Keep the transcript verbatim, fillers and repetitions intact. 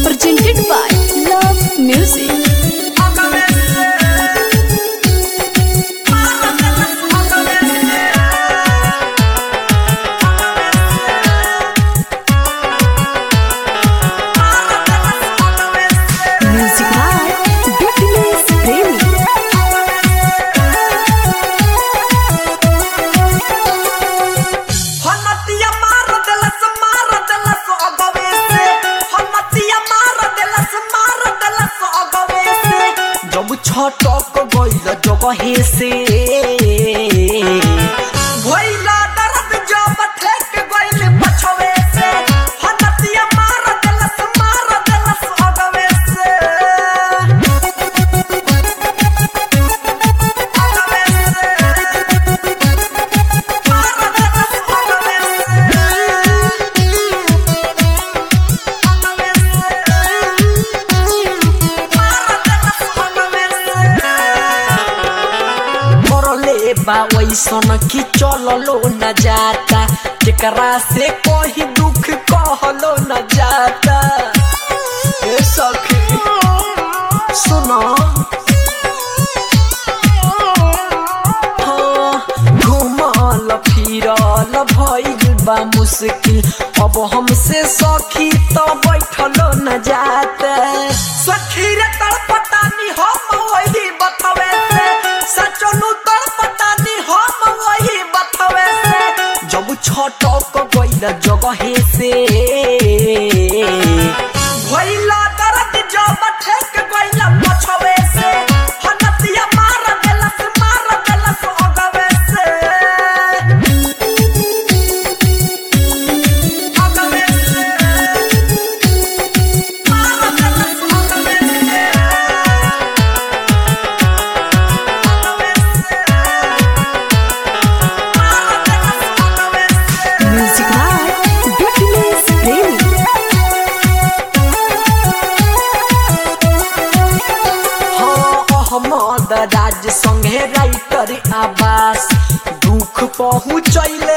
presented by Love Music. छटक गइल जगहे से भइला दर्द जब ठेक गइल पछवे से हनतिया मार देलस मार देलस अगवे से अगवे से मार देलस अगवे से अगवे से बा वैसन की चललो न जाता जेकरा से कोई दुख कहलो न जाता। ए सखी सुनो हाँ घुमल फिरल भइल बा मुश्किल अब हमसे सखी तो बैठलो न जाता। सखी रे तड़पटानी हम वही बतवे से सचनु जब छटक गइल जगहे से भइला दर्द जब ठेक गइल पछवे से हनतिया मार देलस मार देलस अगवे से अगवे से मार देलस अगवे से राज संगे राइटर आवास दुख पहुँचैले